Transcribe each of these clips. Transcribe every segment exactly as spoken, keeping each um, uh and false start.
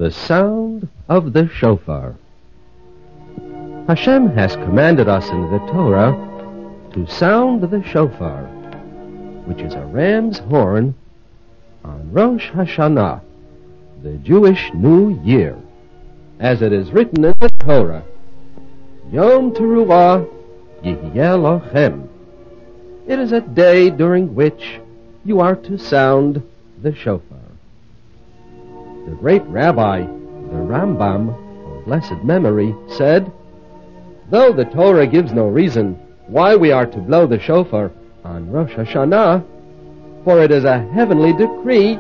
The sound of the shofar. Hashem has commanded us in the Torah to sound the shofar, which is a ram's horn, on Rosh Hashanah, the Jewish New Year, as it is written in the Torah, Yom Teruah Yihyeh Lochem. It is a day during which you are to sound the shofar. The great rabbi, the Rambam, of blessed memory, said, though the Torah gives no reason why we are to blow the shofar on Rosh Hashanah, for it is a heavenly decree,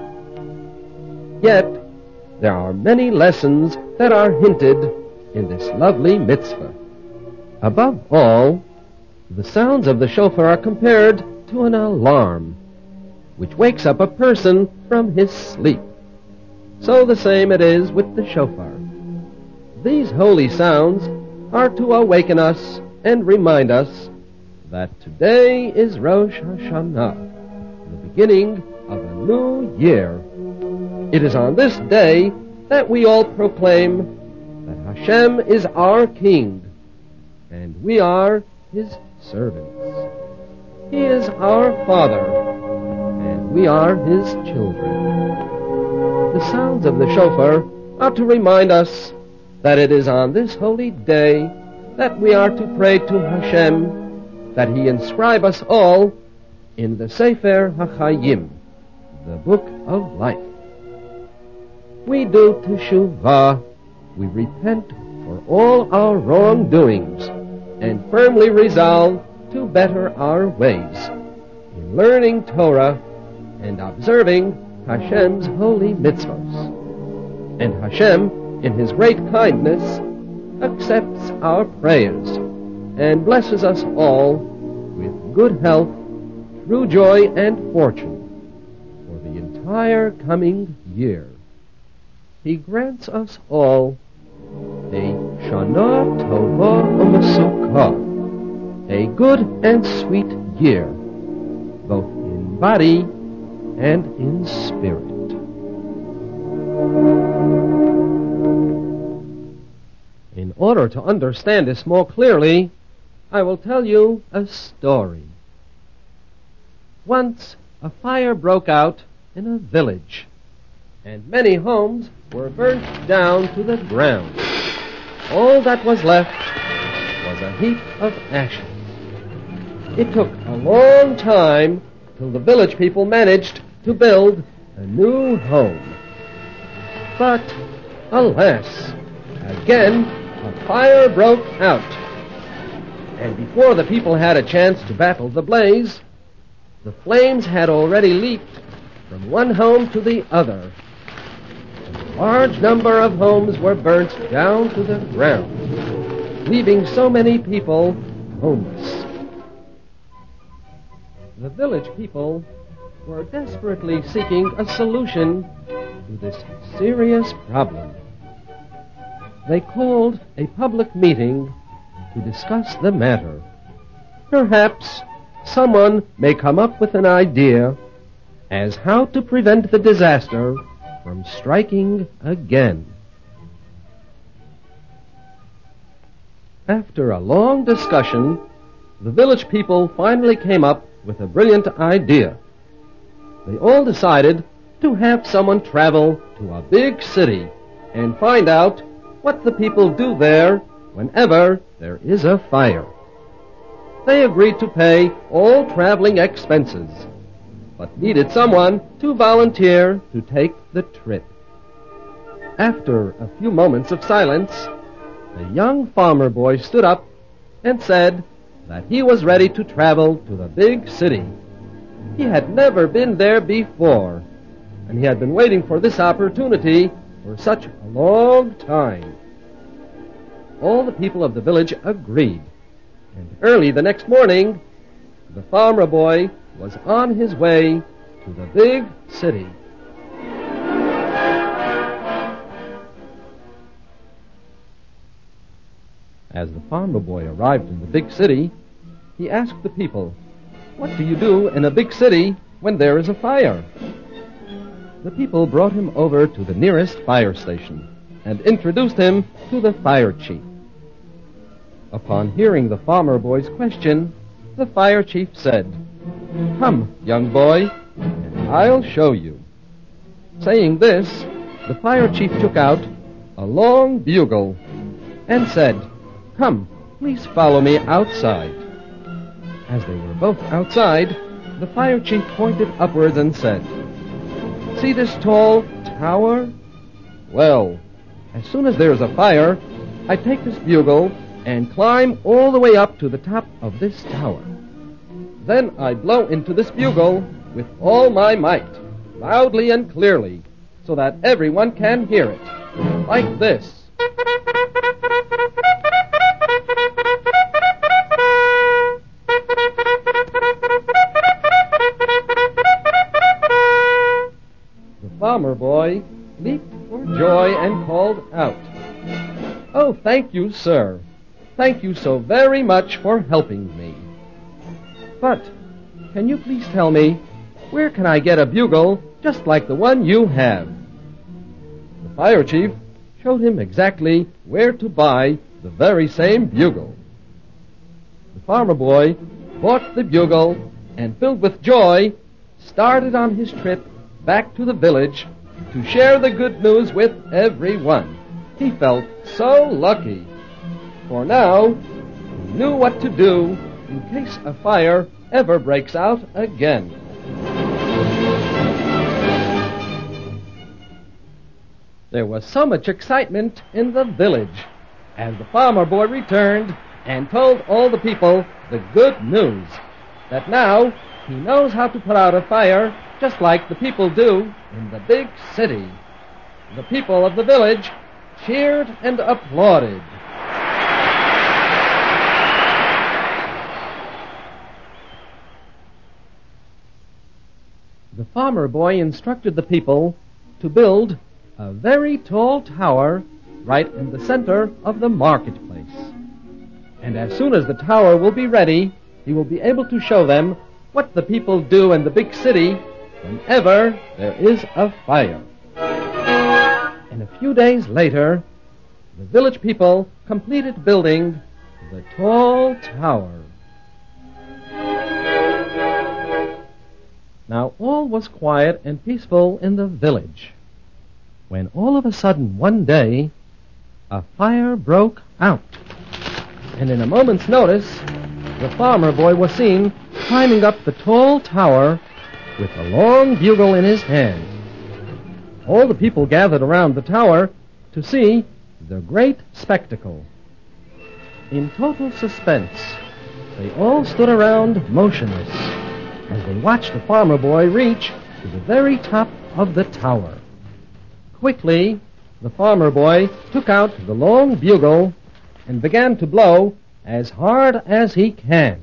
yet there are many lessons that are hinted in this lovely mitzvah. Above all, the sounds of the shofar are compared to an alarm, which wakes up a person from his sleep. So the same it is with the shofar. These holy sounds are to awaken us and remind us that today is Rosh Hashanah, the beginning of a new year. It is on this day that we all proclaim that Hashem is our King, and we are His servants. He is our Father, and we are His children. The sounds of the shofar are to remind us that it is on this holy day that we are to pray to Hashem that He inscribe us all in the Sefer HaChayim, the Book of Life. We do teshuvah, we repent for all our wrongdoings, and firmly resolve to better our ways in learning Torah and observing Hashem's holy mitzvos. And Hashem, in His great kindness, accepts our prayers and blesses us all with good health, true joy, and fortune for the entire coming year. He grants us all a Shana Tova U'Mesukah, a good and sweet year, both in body and in spirit. In order to understand this more clearly, I will tell you a story. Once a fire broke out in a village, and many homes were burnt down to the ground. All that was left was a heap of ashes. It took a long time till the village people managed to build a new home. But, alas, again a fire broke out. And before the people had a chance to battle the blaze, the flames had already leaped from one home to the other. A large number of homes were burnt down to the ground, leaving so many people homeless. The village people were desperately seeking a solution to this serious problem. They called a public meeting to discuss the matter. Perhaps someone may come up with an idea as how to prevent the disaster from striking again. After a long discussion, the village people finally came up with a brilliant idea. They all decided to have someone travel to a big city and find out what the people do there whenever there is a fire. They agreed to pay all traveling expenses, but needed someone to volunteer to take the trip. After a few moments of silence, a young farmer boy stood up and said that he was ready to travel to the big city. He had never been there before, and he had been waiting for this opportunity for such a long time. All the people of the village agreed, and early the next morning, the farmer boy was on his way to the big city. As the farmer boy arrived in the big city, he asked the people, "What do you do in a big city when there is a fire?" the people brought him over to the nearest fire station and introduced him to the fire chief. Upon hearing the farmer boy's question, the fire chief said, "Come, young boy, and I'll show you." Saying this, the fire chief took out a long bugle and said, "Come, please follow me outside." As they were both outside, the fire chief pointed upwards and said, "See this tall tower? Well, as soon as there's a fire, I take this bugle and climb all the way up to the top of this tower. Then I blow into this bugle with all my might, loudly and clearly, so that everyone can hear it, like this." The farmer boy leaped for joy and called out, "Oh, thank you, sir. Thank you so very much for helping me. But can you please tell me, where can I get a bugle just like the one you have?" The fire chief showed him exactly where to buy the very same bugle. The farmer boy bought the bugle and, filled with joy, started on his trip back to the village to share the good news with everyone. He felt so lucky, for now he knew what to do in case a fire ever breaks out again. There was so much excitement in the village as the farmer boy returned and told all the people the good news, that now he knows how to put out a fire just like the people do in the big city. The people of the village cheered and applauded. The farmer boy instructed the people to build a very tall tower right in the center of the marketplace. And as soon as the tower will be ready, he will be able to show them what the people do in the big city whenever there is a fire. And a few days later, the village people completed building the tall tower. Now all was quiet and peaceful in the village, when all of a sudden one day a fire broke out. And in a moment's notice, the farmer boy was seen climbing up the tall tower with a long bugle in his hand. All the people gathered around the tower to see the great spectacle. In total suspense, they all stood around motionless as they watched the farmer boy reach to the very top of the tower. Quickly, the farmer boy took out the long bugle and began to blow as hard as he can.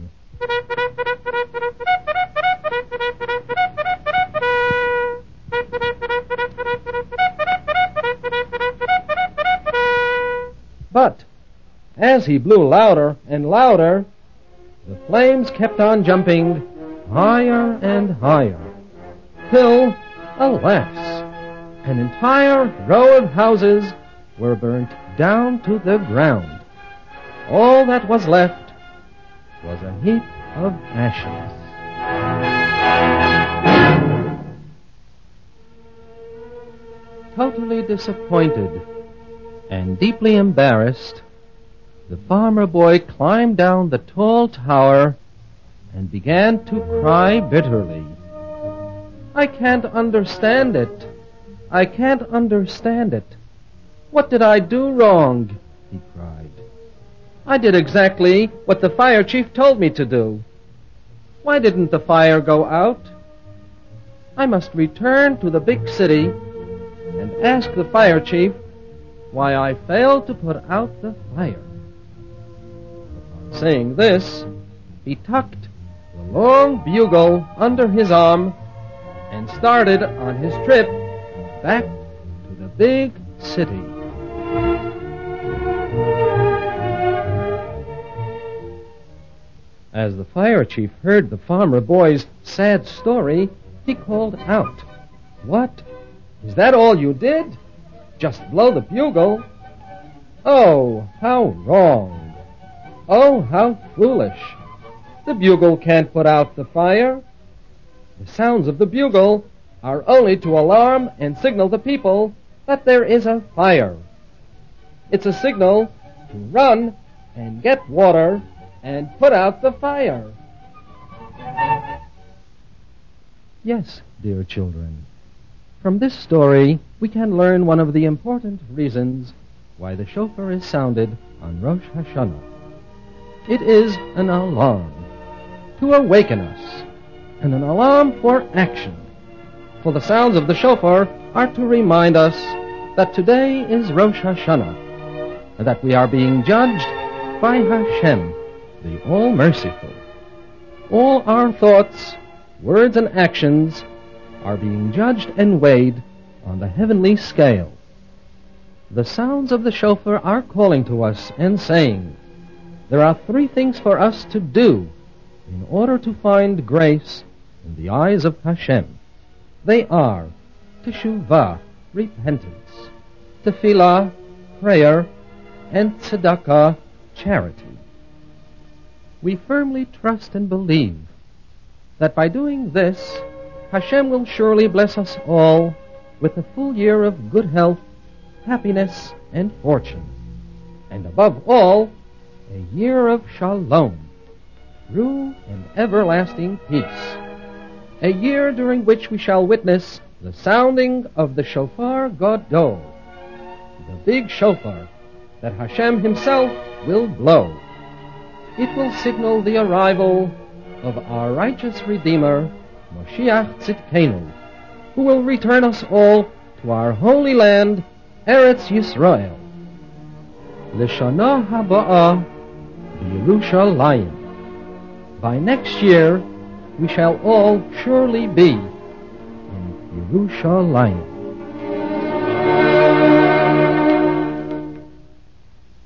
But as he blew louder and louder, the flames kept on jumping higher and higher, till, alas, an entire row of houses were burnt down to the ground. All that was left was a heap of ashes. Totally disappointed and deeply embarrassed, the farmer boy climbed down the tall tower and began to cry bitterly. "I can't understand it. I can't understand it. What did I do wrong?" he cried. "I did exactly what the fire chief told me to do. Why didn't the fire go out? I must return to the big city and ask the fire chief why I failed to put out the fire." Upon saying this, he tucked the long bugle under his arm and started on his trip back to the big city. As the fire chief heard the farmer boy's sad story, he called out, "What? Is that all you did? Just blow the bugle? Oh, how wrong. Oh, how foolish. The bugle can't put out the fire. The sounds of the bugle are only to alarm and signal the people that there is a fire. It's a signal to run and get water and put out the fire. Yes, dear children, from this story we can learn one of the important reasons why the shofar is sounded on Rosh Hashanah. It is an alarm to awaken us, and an alarm for action. For the sounds of the shofar are to remind us that today is Rosh Hashanah, and that we are being judged by Hashem, the All-Merciful. All our thoughts, words, and actions are being judged and weighed on the heavenly scale. The sounds of the shofar are calling to us and saying, there are three things for us to do in order to find grace in the eyes of Hashem. They are teshuvah, repentance, tefillah, prayer, and tzedakah, charity. We firmly trust and believe that by doing this, Hashem will surely bless us all with a full year of good health, happiness, and fortune, and above all, a year of shalom, true and everlasting peace, a year during which we shall witness the sounding of the shofar gadol, the big shofar that Hashem himself will blow. It will signal the arrival of our righteous Redeemer, Moshiach Tzidkenu, who will return us all to our holy land, Eretz Yisrael. L'shana haba'ah b'Yerushalayim. By next year, we shall all surely be in Yerushalayim.